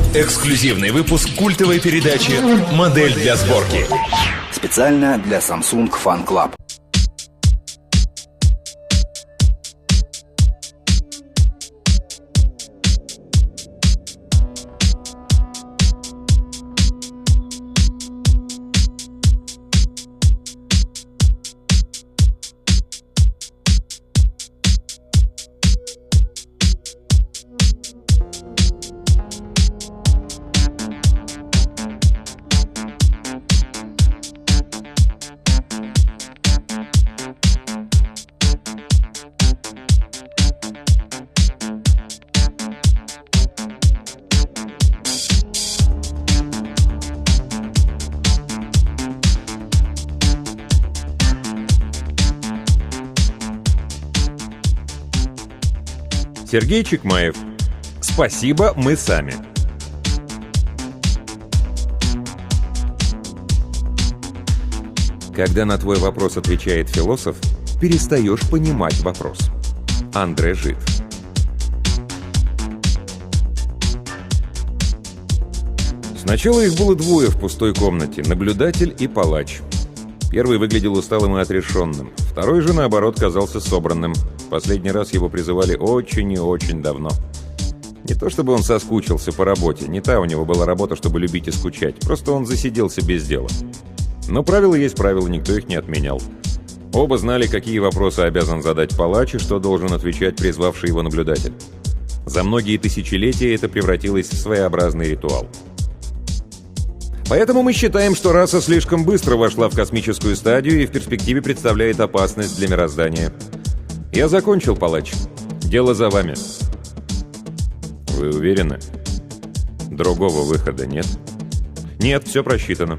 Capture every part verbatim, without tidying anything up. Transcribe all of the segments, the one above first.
Эксклюзивный выпуск культовой передачи «Модель для сборки». Специально для Samsung Fan Club. Сергей Чекмаев. Спасибо, мы сами. Когда на твой вопрос отвечает философ, перестаешь понимать вопрос. Андре Жид. Сначала их было двое в пустой комнате — наблюдатель и палач. Первый выглядел усталым и отрешенным, второй же, наоборот, казался собранным. Последний раз его призывали очень и очень давно. Не то чтобы он соскучился по работе, не та у него была работа, чтобы любить и скучать, просто он засиделся без дела. Но правила есть правила, никто их не отменял. Оба знали, какие вопросы обязан задать палач и что должен отвечать призвавший его наблюдатель. За многие тысячелетия это превратилось в своеобразный ритуал. Поэтому мы считаем, что раса слишком быстро вошла в космическую стадию и в перспективе представляет опасность для мироздания. Я закончил, палач. Дело за вами. Вы уверены? Другого выхода нет? Нет, все просчитано.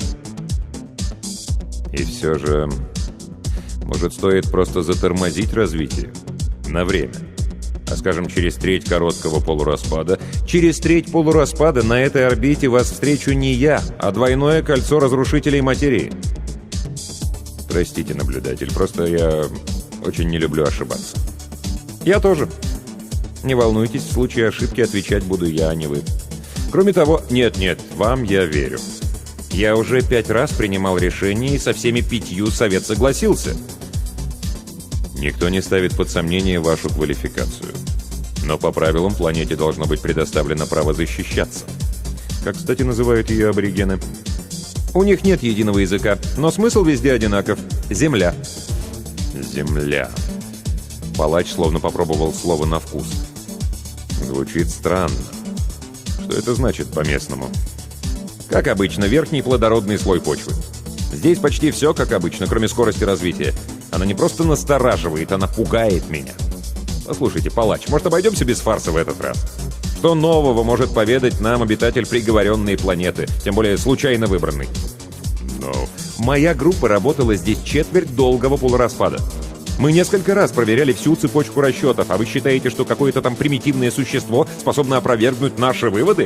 И все же... Может, стоит просто затормозить развитие? На время. А скажем, через треть короткого полураспада. Через треть полураспада на этой орбите вас встречу не я, а двойное кольцо разрушителей материи. Простите, наблюдатель, просто я очень не люблю ошибаться. Я тоже. Не волнуйтесь, в случае ошибки отвечать буду я, а не вы. Кроме того, нет-нет, вам я верю. Я уже пять раз принимал решение, и со всеми пятью совет согласился. Никто не ставит под сомнение вашу квалификацию. Но по правилам планете должно быть предоставлено право защищаться. Как, кстати, называют ее аборигены? У них нет единого языка, но смысл везде одинаков. Земля. Земля. Палач словно попробовал слово на вкус. Звучит странно. Что это значит по-местному? Как обычно, верхний плодородный слой почвы. Здесь почти все как обычно, кроме скорости развития. Она не просто настораживает, она пугает меня. Послушайте, палач, может, обойдемся без фарса в этот раз? Что нового может поведать нам обитатель приговоренной планеты, тем более случайно выбранный? Ну, моя группа работала здесь четверть долгого полураспада. Мы несколько раз проверяли всю цепочку расчетов, а вы считаете, что какое-то там примитивное существо способно опровергнуть наши выводы?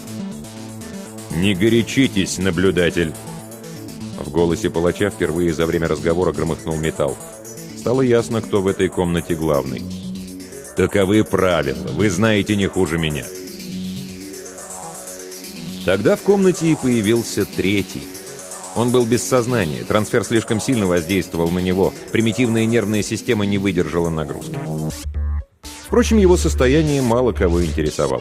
Не горячитесь, наблюдатель. В голосе палача впервые за время разговора громыхнул металл. Стало ясно, кто в этой комнате главный. Таковы правила, вы знаете не хуже меня. Тогда в комнате и появился третий. Он был без сознания, трансфер слишком сильно воздействовал на него, примитивная нервная система не выдержала нагрузки. Впрочем, его состояние мало кого интересовало.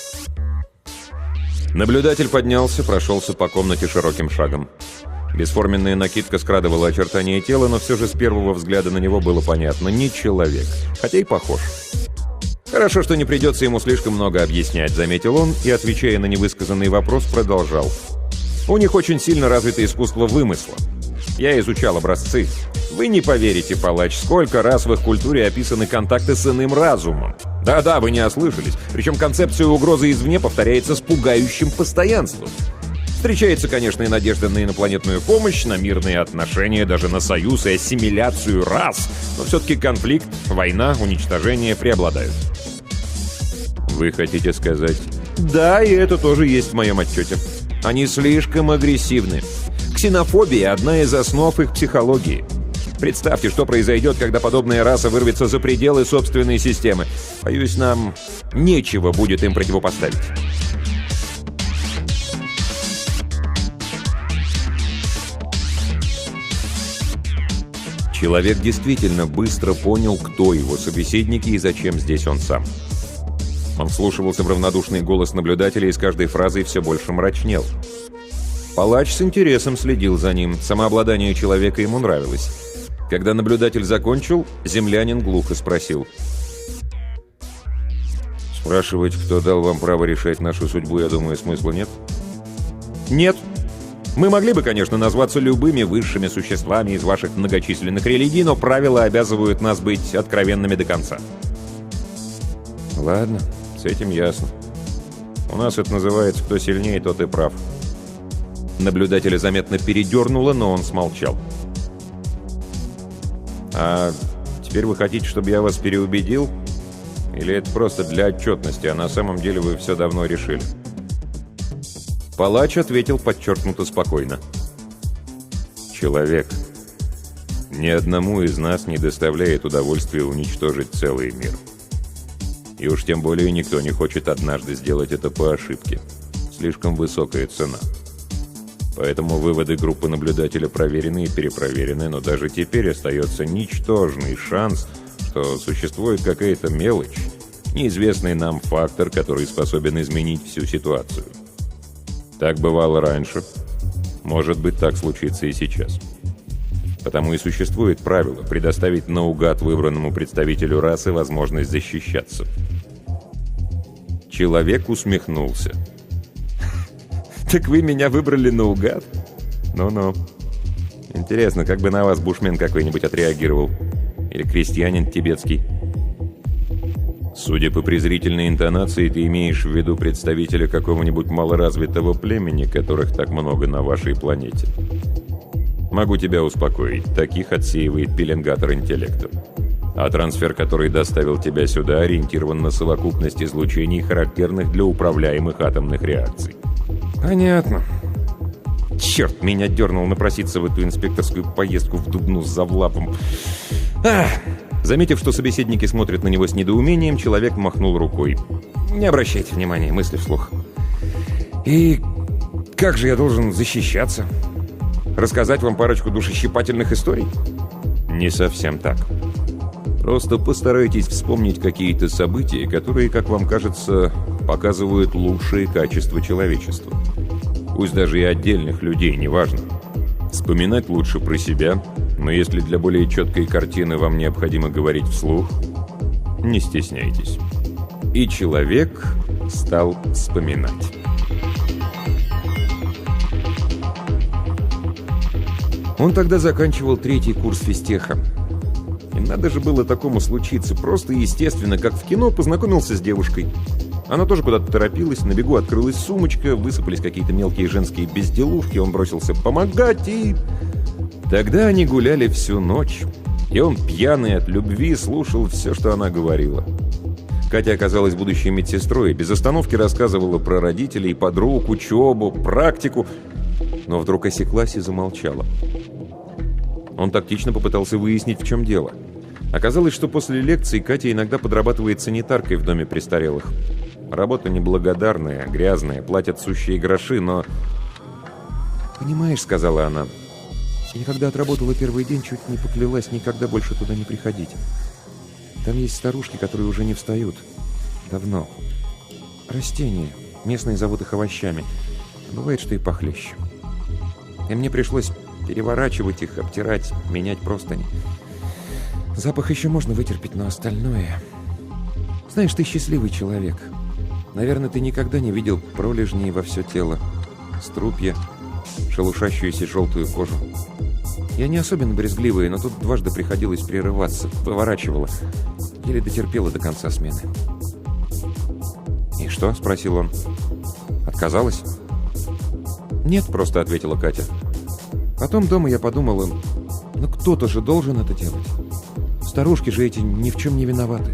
Наблюдатель поднялся, прошелся по комнате широким шагом. Бесформенная накидка скрадывала очертания тела, но все же с первого взгляда на него было понятно — не человек, хотя и похож. «Хорошо, что не придется ему слишком много объяснять», — заметил он и, отвечая на невысказанный вопрос, продолжал. «У них очень сильно развито искусство вымысла. Я изучал образцы. Вы не поверите, палач, сколько раз в их культуре описаны контакты с иным разумом. Да-да, вы не ослышались. Причем концепция угрозы извне повторяется с пугающим постоянством. Встречается, конечно, и надежда на инопланетную помощь, на мирные отношения, даже на союз и ассимиляцию рас, но все-таки конфликт, война, уничтожение преобладают». Вы хотите сказать? Да, и это тоже есть в моем отчете. Они слишком агрессивны. Ксенофобия – одна из основ их психологии. Представьте, что произойдет, когда подобная раса вырвется за пределы собственной системы. Боюсь, нам нечего будет им противопоставить. Человек действительно быстро понял, кто его собеседники и зачем здесь он сам. Он вслушивался в равнодушный голос наблюдателя и с каждой фразой все больше мрачнел. Палач с интересом следил за ним, самообладание человека ему нравилось. Когда наблюдатель закончил, землянин глухо спросил. «Спрашивать, кто дал вам право решать нашу судьбу, я думаю, смысла нет?» «Нет. Мы могли бы, конечно, назваться любыми высшими существами из ваших многочисленных религий, но правила обязывают нас быть откровенными до конца». «Ладно, с этим ясно. У нас это называется «кто сильнее, тот и прав». Наблюдателя заметно передернуло, но он смолчал. «А теперь вы хотите, чтобы я вас переубедил? Или это просто для отчетности, а на самом деле вы все давно решили?» Палач ответил подчеркнуто спокойно. «Человек, ни одному из нас не доставляет удовольствия уничтожить целый мир. И уж тем более никто не хочет однажды сделать это по ошибке. Слишком высокая цена. Поэтому выводы группы наблюдателя проверены и перепроверены, но даже теперь остается ничтожный шанс, что существует какая-то мелочь, неизвестный нам фактор, который способен изменить всю ситуацию. Так бывало раньше. Может быть, так случится и сейчас. Потому и существует правило предоставить наугад выбранному представителю расы возможность защищаться». Человек усмехнулся. «Так вы меня выбрали наугад? Ну-ну. Интересно, как бы на вас бушмен какой-нибудь отреагировал? Или крестьянин тибетский?» «Судя по презрительной интонации, ты имеешь в виду представителя какого-нибудь малоразвитого племени, которых так много на вашей планете. Могу тебя успокоить, таких отсеивает пеленгатор интеллекта. А трансфер, который доставил тебя сюда, ориентирован на совокупность излучений, характерных для управляемых атомных реакций». «Понятно. Черт, меня дернул напроситься в эту инспекторскую поездку в Дубну с Завлапом. Ах!» Заметив, что собеседники смотрят на него с недоумением, человек махнул рукой. «Не обращайте внимания, мысли вслух. И как же я должен защищаться? Рассказать вам парочку душещипательных историй?» «Не совсем так. Просто постарайтесь вспомнить какие-то события, которые, как вам кажется, показывают лучшие качества человечества. Пусть даже и отдельных людей, неважно. Вспоминать лучше про себя, но если для более четкой картины вам необходимо говорить вслух, не стесняйтесь». И человек стал вспоминать. Он тогда заканчивал третий курс физтеха. И надо же было такому случиться. Просто и естественно, как в кино, познакомился с девушкой. Она тоже куда-то торопилась, на бегу открылась сумочка, высыпались какие-то мелкие женские безделушки, он бросился помогать, и... Тогда они гуляли всю ночь, и он, пьяный от любви, слушал все, что она говорила. Катя оказалась будущей медсестрой, без остановки рассказывала про родителей, подруг, учебу, практику, но вдруг осеклась и замолчала. Он тактично попытался выяснить, в чем дело. Оказалось, что после лекции Катя иногда подрабатывает санитаркой в доме престарелых. Работа неблагодарная, грязная, платят сущие гроши, но... «Понимаешь, — сказала она, — я когда отработала первый день, чуть не поклялась никогда больше туда не приходить. Там есть старушки, которые уже не встают. Давно. Растения. Местные зовут их овощами. Бывает, что и похлеще. И мне пришлось переворачивать их, обтирать, менять простыни. Запах еще можно вытерпеть, но остальное... Знаешь, ты счастливый человек. Наверное, ты никогда не видел пролежней во все тело, струпья, шелушащуюся желтую кожу. Я не особенно брезгливая, но тут дважды приходилось прерываться, поворачивала. Еле дотерпела до конца смены. «И что?» — спросил он. «Отказалась?» «Нет», — просто ответила Катя. Потом дома я подумала, ну кто-то же должен это делать. Старушки же эти ни в чем не виноваты.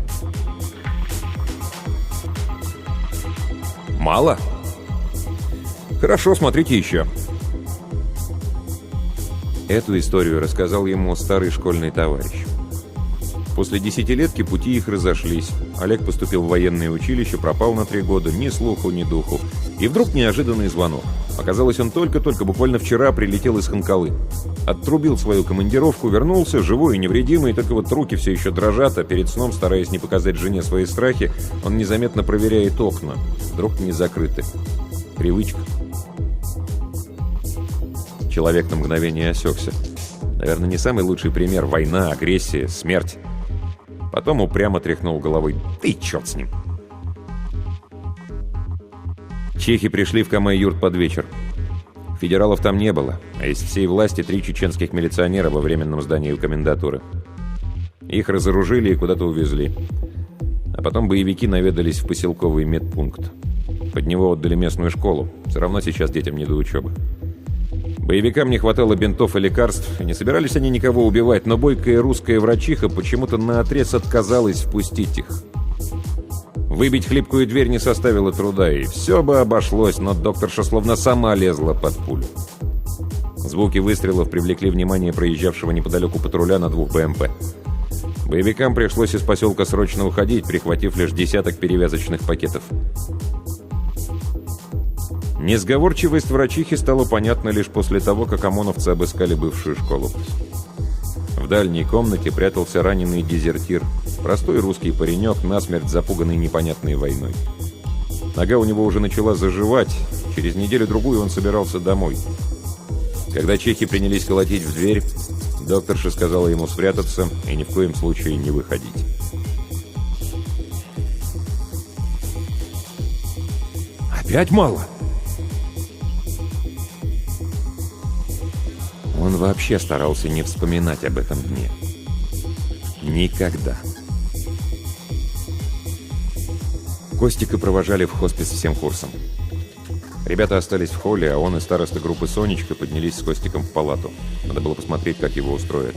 «Мало? Хорошо, смотрите еще». Эту историю рассказал ему старый школьный товарищ. После десятилетки пути их разошлись. Олег поступил в военное училище, пропал на три года, ни слуху, ни духу. И вдруг неожиданный звонок. Оказалось, он только-только, буквально вчера, прилетел из Ханкалы. Оттрубил свою командировку, вернулся, живой и невредимый, только вот руки все еще дрожат, а перед сном, стараясь не показать жене свои страхи, он незаметно проверяет окна. Вдруг не закрыты. Привычка. Человек на мгновение осекся. Наверное, не самый лучший пример. Война, агрессия, смерть. Потом упрямо тряхнул головой. Да и черт с ним. Чехи пришли в Камай-Юрт под вечер. Федералов там не было, а из всей власти три чеченских милиционера во временном здании у комендатуры. Их разоружили и куда-то увезли. А потом боевики наведались в поселковый медпункт. Под него отдали местную школу. Все равно сейчас детям не до учебы. Боевикам не хватало бинтов и лекарств, и не собирались они никого убивать, но бойкая русская врачиха почему-то наотрез отказалась впустить их. Выбить хлипкую дверь не составило труда, и все бы обошлось, но докторша словно сама лезла под пулю. Звуки выстрелов привлекли внимание проезжавшего неподалеку патруля на двух БМП. Боевикам пришлось из поселка срочно уходить, прихватив лишь десяток перевязочных пакетов. Несговорчивость врачихи стала понятна лишь после того, как ОМОНовцы обыскали бывшую школу. В дальней комнате прятался раненый дезертир, простой русский паренек, насмерть запуганный непонятной войной. Нога у него уже начала заживать, через неделю-другую он собирался домой. Когда чехи принялись колотить в дверь, докторша сказала ему спрятаться и ни в коем случае не выходить. «Опять мало?» Он вообще старался не вспоминать об этом дне. Никогда. Костика провожали в хоспис всем курсом. Ребята остались в холле, а он и староста группы Сонечка поднялись с Костиком в палату. Надо было посмотреть, как его устроят.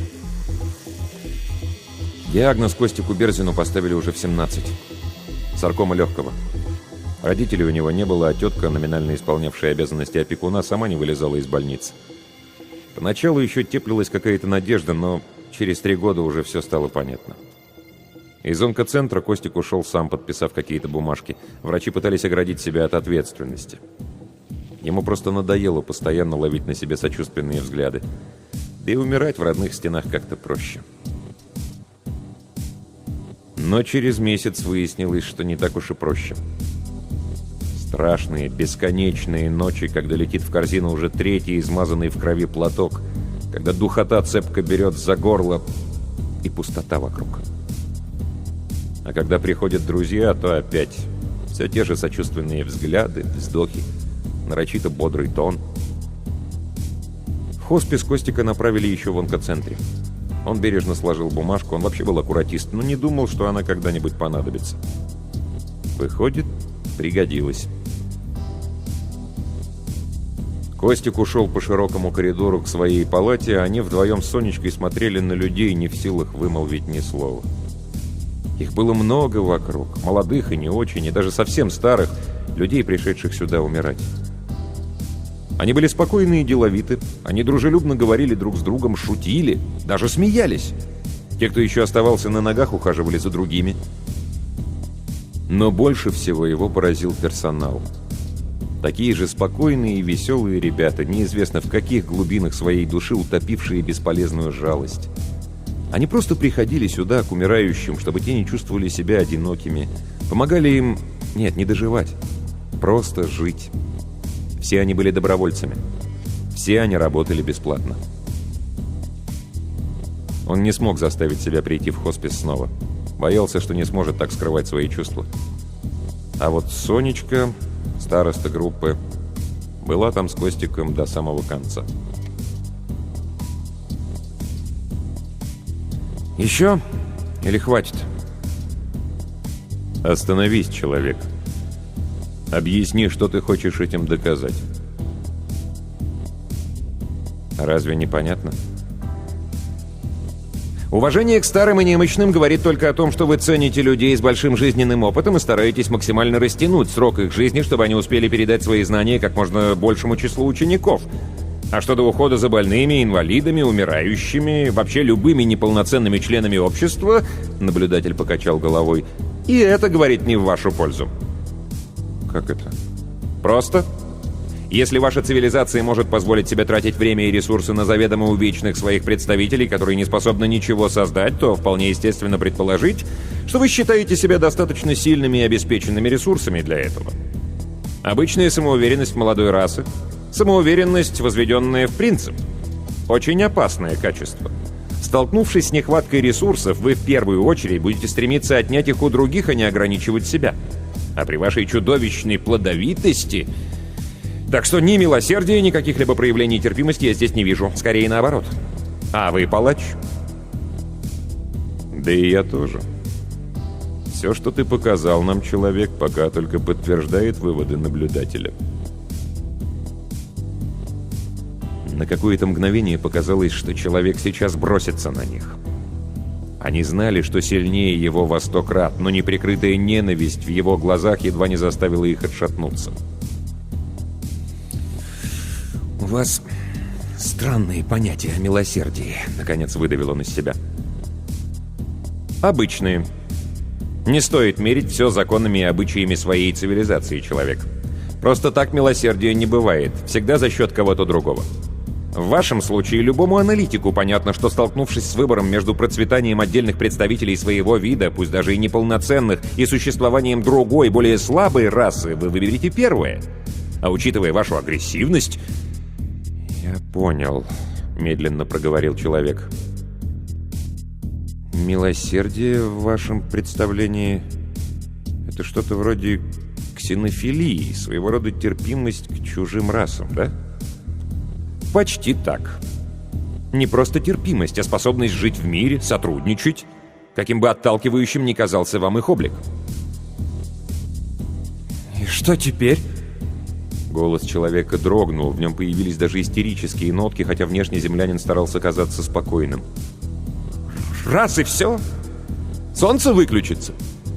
Диагноз Костику Берзину поставили уже в семнадцать. Саркома легкого. Родителей у него не было, а тетка, номинально исполнявшая обязанности опекуна, сама не вылезала из больницы. Поначалу еще теплилась какая-то надежда, но через три года уже все стало понятно. Из онкоцентра Костик ушел сам, подписав какие-то бумажки. Врачи пытались оградить себя от ответственности. Ему просто надоело постоянно ловить на себе сочувственные взгляды. Да и умирать в родных стенах как-то проще. Но через месяц выяснилось, что не так уж и проще. Страшные, бесконечные ночи, когда летит в корзину уже третий измазанный в крови платок, когда духота цепко берет за горло и пустота вокруг. А когда приходят друзья, то опять все те же сочувственные взгляды, вздохи, нарочито бодрый тон. В хоспис Костика направили еще в онкоцентре. Он бережно сложил бумажку, он вообще был аккуратист, но не думал, что она когда-нибудь понадобится. Выходит, пригодилась. Костик ушел по широкому коридору к своей палате, а они вдвоем с Сонечкой смотрели на людей, не в силах вымолвить ни слова. Их было много вокруг, молодых и не очень, и даже совсем старых, людей, пришедших сюда умирать. Они были спокойны и деловиты, они дружелюбно говорили друг с другом, шутили, даже смеялись. Те, кто еще оставался на ногах, ухаживали за другими. Но больше всего его поразил персонал. Такие же спокойные и веселые ребята, неизвестно в каких глубинах своей души утопившие бесполезную жалость. Они просто приходили сюда к умирающим, чтобы те не чувствовали себя одинокими. Помогали им, нет, не доживать, просто жить. Все они были добровольцами. Все они работали бесплатно. Он не смог заставить себя прийти в хоспис снова. Боялся, что не сможет так скрывать свои чувства. А вот Сонечка, староста группы, была там с Костиком до самого конца. «Еще? Или хватит?» «Остановись, человек. Объясни, что ты хочешь этим доказать». «Разве непонятно?» «Уважение к старым и немощным говорит только о том, что вы цените людей с большим жизненным опытом и стараетесь максимально растянуть срок их жизни, чтобы они успели передать свои знания как можно большему числу учеников. А что до ухода за больными, инвалидами, умирающими, вообще любыми неполноценными членами общества, наблюдатель покачал головой, И это говорит не в вашу пользу. Как это? Просто. Если ваша цивилизация может позволить себе тратить время и ресурсы на заведомо увечных своих представителей, которые не способны ничего создать, то вполне естественно предположить, что вы считаете себя достаточно сильными и обеспеченными ресурсами для этого. Обычная самоуверенность молодой расы, самоуверенность, возведенная в принцип. Очень опасное качество. Столкнувшись с нехваткой ресурсов, вы в первую очередь будете стремиться отнять их у других, а не ограничивать себя. А при вашей чудовищной плодовитости... Так что ни милосердия, ни каких-либо проявлений терпимости я здесь не вижу. Скорее наоборот. А вы палач? Да и я тоже. Все, что ты показал нам, человек, пока только подтверждает выводы наблюдателя. На какое-то мгновение показалось, что человек сейчас бросится на них. Они знали, что сильнее его во сто крат, но неприкрытая ненависть в его глазах едва не заставила их отшатнуться. «У вас странные понятия о милосердии», — наконец выдавил он из себя. «Обычные. Не стоит мерить все законами и обычаями своей цивилизации, человек. Просто так милосердия не бывает, всегда за счет кого-то другого. В вашем случае любому аналитику понятно, что, столкнувшись с выбором между процветанием отдельных представителей своего вида, пусть даже и неполноценных, и существованием другой, более слабой расы, вы выберете первое. А учитывая вашу агрессивность... «Я понял», — медленно проговорил человек. «Милосердие в вашем представлении — это что-то вроде ксенофилии, своего рода терпимость к чужим расам, да?» «Почти так. Не просто терпимость, а способность жить в мире, сотрудничать, каким бы отталкивающим ни казался вам их облик». «И что теперь?» Голос человека дрогнул, в нем появились даже истерические нотки, хотя внешне землянин старался казаться спокойным. «Раз и все? Солнце выключится?»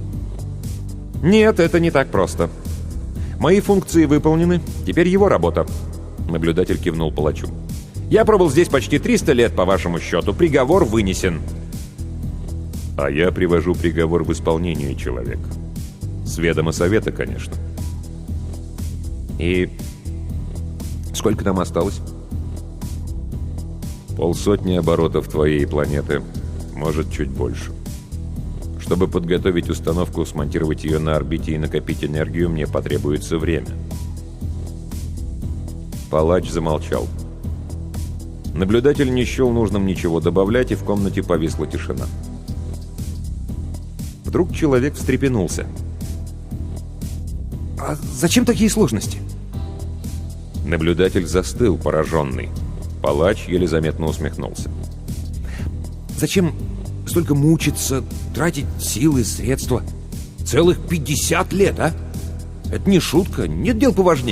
«Нет, это не так просто. Мои функции выполнены, теперь его работа». Наблюдатель кивнул палачу. «Я пробыл здесь почти триста лет, по вашему счету. Приговор вынесен». «А я привожу приговор в исполнение, человек. С ведома совета, конечно». «И сколько там осталось?» «Полсотни оборотов твоей планеты. Может, чуть больше. Чтобы подготовить установку, смонтировать ее на орбите и накопить энергию, мне потребуется время». Палач замолчал. Наблюдатель не счел нужным ничего добавлять, и в комнате повисла тишина. Вдруг человек встрепенулся. «А зачем такие сложности?» Наблюдатель застыл, пораженный. Палач еле заметно усмехнулся. «Зачем столько мучиться, тратить силы, средства? Целых пятьдесят лет, а? Это не шутка, нет дел поважнее».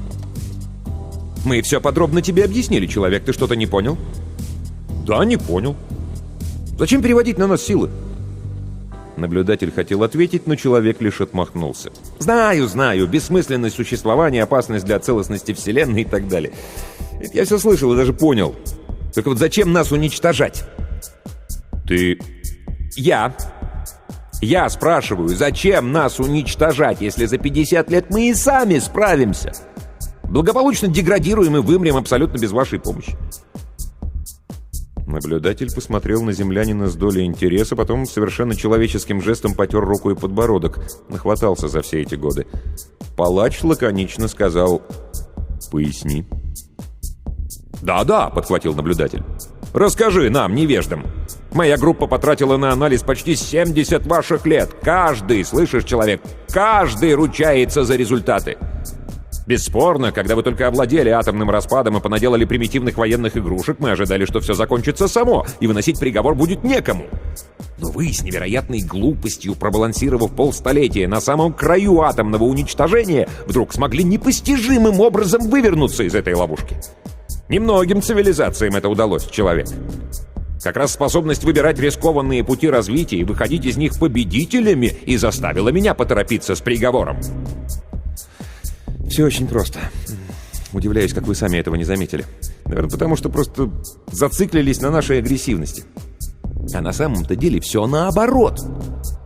«Мы все подробно тебе объяснили, человек. Ты что-то не понял?» «Да, не понял. Зачем переводить на нас силы?» Наблюдатель хотел ответить, но человек лишь отмахнулся. «Знаю, знаю. Бессмысленность существования, опасность для целостности Вселенной и так далее. Это я все слышал и даже понял. Только вот зачем нас уничтожать?» «Ты...» «Я. Я спрашиваю, зачем нас уничтожать, если за пятьдесят лет мы и сами справимся? Благополучно деградируем и вымрем абсолютно без вашей помощи». Наблюдатель посмотрел на землянина с долей интереса, потом совершенно человеческим жестом потер рукой подбородок, нахватался за все эти годы. Палач лаконично сказал: «Поясни». «Да-да», — подхватил наблюдатель. «Расскажи нам, невеждам. Моя группа потратила на анализ почти семьдесят ваших лет. Каждый, слышишь, человек, каждый ручается за результаты. Бесспорно, когда вы только овладели атомным распадом и понаделали примитивных военных игрушек, мы ожидали, что все закончится само, и выносить приговор будет некому. Но вы с невероятной глупостью, пробалансировав полстолетия на самом краю атомного уничтожения, вдруг смогли непостижимым образом вывернуться из этой ловушки. Немногим цивилизациям это удалось, человек. Как раз способность выбирать рискованные пути развития и выходить из них победителями и заставила меня поторопиться с приговором». «Все очень просто. Удивляюсь, как вы сами этого не заметили. Наверное, потому что просто зациклились на нашей агрессивности. А на самом-то деле все наоборот.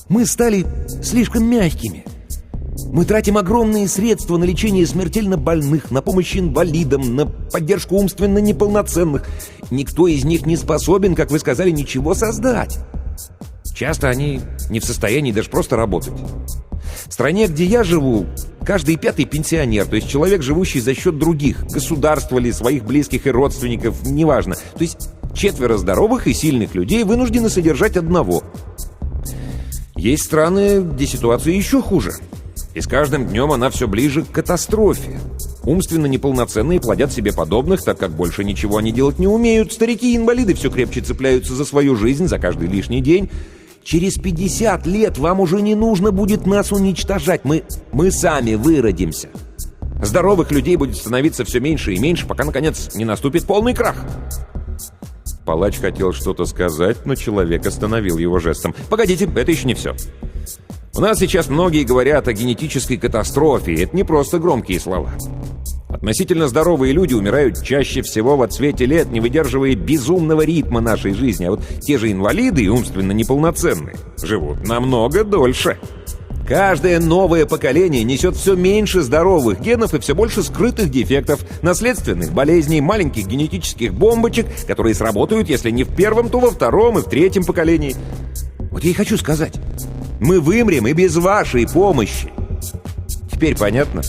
Мы стали слишком мягкими. Мы тратим огромные средства на лечение смертельно больных, на помощь инвалидам, на поддержку умственно неполноценных. Никто из них не способен, как вы сказали, ничего создать. Часто они не в состоянии даже просто работать. В стране, где я живу, каждый пятый пенсионер, то есть человек, живущий за счет других, государства ли, своих близких и родственников, неважно. То есть четверо здоровых и сильных людей вынуждены содержать одного. Есть страны, где ситуация еще хуже. И с каждым днем она все ближе к катастрофе. Умственно неполноценные плодят себе подобных, так как больше ничего они делать не умеют. Старики и инвалиды все крепче цепляются за свою жизнь, за каждый лишний день. Через пятьдесят лет вам уже не нужно будет нас уничтожать. Мы, мы сами выродимся. Здоровых людей будет становиться все меньше и меньше, пока, наконец, не наступит полный крах. Палач хотел что-то сказать, но человек остановил его жестом. Погодите, это еще не все. У нас сейчас многие говорят о генетической катастрофе, и это не просто громкие слова. Относительно здоровые люди умирают чаще всего в отсвете лет, не выдерживая безумного ритма нашей жизни. А вот те же инвалиды и умственно неполноценные живут намного дольше. Каждое новое поколение несет все меньше здоровых генов и все больше скрытых дефектов, наследственных болезней, маленьких генетических бомбочек, которые сработают, если не в первом, то во втором и в третьем поколении. Вот я и хочу сказать, мы вымрем и без вашей помощи. Теперь понятно?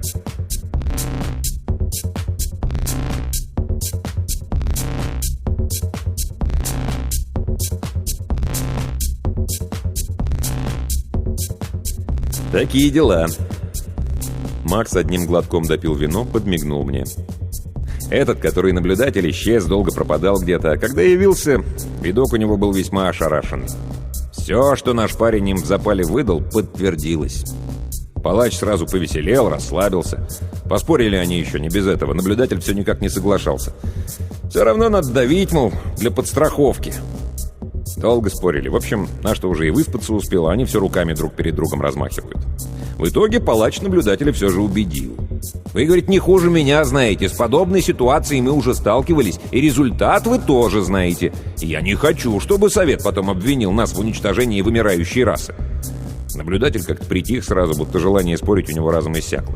Такие дела. Макс одним глотком допил вино, подмигнул мне. Этот, который наблюдатель, исчез, долго пропадал где-то, а когда явился, видок у него был весьма ошарашенный. Все, что наш парень им в запале выдал, подтвердилось. Палач сразу повеселел, расслабился. Поспорили они еще не без этого, наблюдатель все никак не соглашался. Все равно надо давить, мол, для подстраховки. Долго спорили. В общем, наш-то уже и выспаться успел, а они все руками друг перед другом размахивают. В итоге палач наблюдателя все же убедил. Вы, говорит, не хуже меня знаете. С подобной ситуацией мы уже сталкивались, и результат вы тоже знаете. И я не хочу, чтобы совет потом обвинил нас в уничтожении вымирающей расы. Наблюдатель как-то притих сразу, будто желание спорить у него разом иссякло.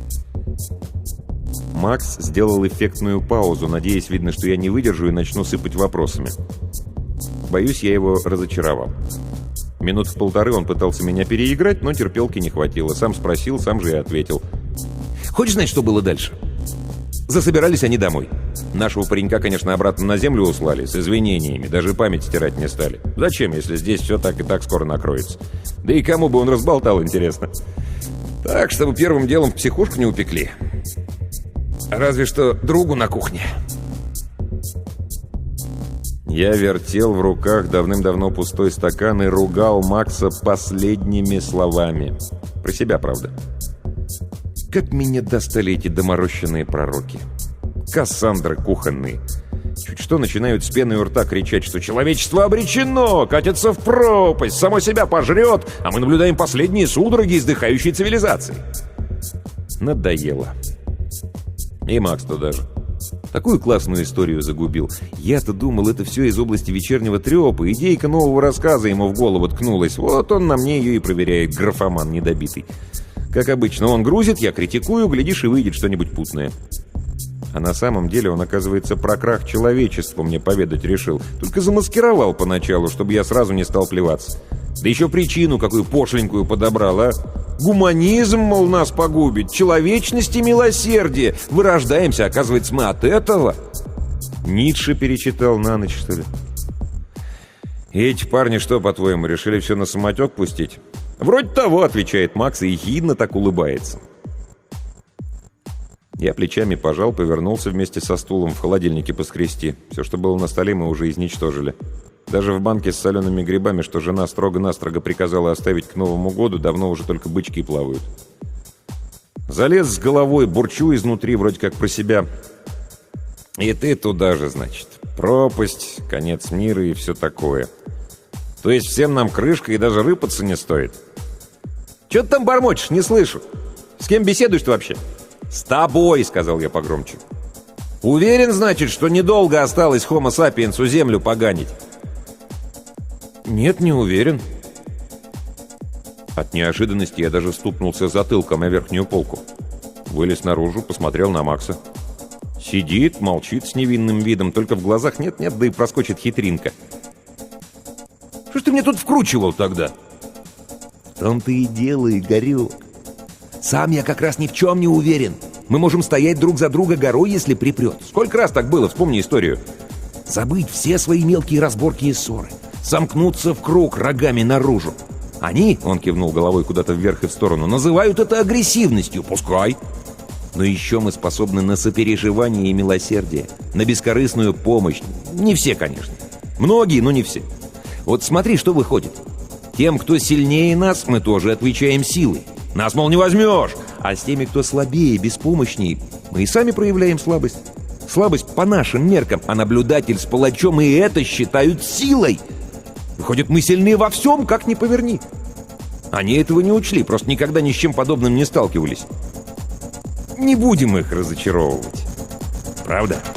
Макс сделал эффектную паузу, надеясь, видно, что я не выдержу и начну сыпать вопросами. Боюсь, я его разочаровал. Минут в полторы он пытался меня переиграть, но терпелки не хватило. Сам спросил, сам же и ответил. Хочешь знать, что было дальше? Засобирались они домой. Нашего паренька, конечно, обратно на землю услали, с извинениями, даже память стирать не стали. Зачем, если здесь все так и так скоро накроется? Да и кому бы он разболтал, интересно. Так, чтобы первым делом в психушку не упекли. Разве что другу на кухне. Я вертел в руках давным-давно пустой стакан и ругал Макса последними словами. Про себя, правда. Как меня достали эти доморощенные пророки. Кассандры кухонные. Чуть что начинают с пеной у рта кричать, что человечество обречено, катится в пропасть, само себя пожрет, а мы наблюдаем последние судороги издыхающей цивилизации. Надоело. И Макс туда же. Такую классную историю загубил. Я-то думал, это все из области вечернего трепа. Идейка нового рассказа ему в голову ткнулась. Вот он на мне ее и проверяет, графоман недобитый. Как обычно, он грузит, я критикую, глядишь, и выйдет что-нибудь путное. А на самом деле он, оказывается, про крах человечества мне поведать решил. Только замаскировал поначалу, чтобы я сразу не стал плеваться. Да еще причину какую пошленькую подобрал, а? Гуманизм, мол, нас погубит, человечность и милосердие. Вырождаемся, оказывается, мы от этого. Ницше перечитал на ночь, что ли? И эти парни что, по-твоему, решили все на самотек пустить? Вроде того, отвечает Макс и ехидно так улыбается. Я плечами пожал, повернулся вместе со стулом, в холодильнике поскрести. Все, что было на столе, мы уже изничтожили. Даже в банке с солеными грибами, что жена строго-настрого приказала оставить к Новому году, давно уже только бычки плавают. Залез с головой, бурчу изнутри, вроде как про себя. И ты туда же, значит. Пропасть, конец мира и все такое. То есть всем нам крышка и даже рыпаться не стоит. Че ты там бормочешь? Не слышу. С кем беседуешь-то вообще? С тобой, сказал я погромче. Уверен, значит, что недолго осталось Homo sapiens'у землю поганить? Нет, не уверен. От неожиданности я даже стукнулся затылком о верхнюю полку. Вылез наружу, посмотрел на Макса. Сидит, молчит с невинным видом, только в глазах нет-нет, да и проскочит хитринка. Что ж ты мне тут вкручивал тогда? В том-то и дело, Игорек. Сам я как раз ни в чем не уверен. Мы можем стоять друг за друга горой, если припрет. Сколько раз так было, вспомни историю. Забыть все свои мелкие разборки и ссоры. Сомкнуться в круг рогами наружу. Они, он кивнул головой куда-то вверх и в сторону, называют это агрессивностью. Пускай. Но еще мы способны на сопереживание и милосердие, на бескорыстную помощь. Не все, конечно. Многие, но не все. Вот смотри, что выходит. Тем, кто сильнее нас, мы тоже отвечаем силой. Нас, мол, не возьмешь. А с теми, кто слабее, беспомощнее, мы и сами проявляем слабость. Слабость по нашим меркам, а наблюдатель с палачом и это считают силой. Выходит, мы сильны во всем, как ни поверни. Они этого не учли, просто никогда ни с чем подобным не сталкивались. Не будем их разочаровывать. Правда?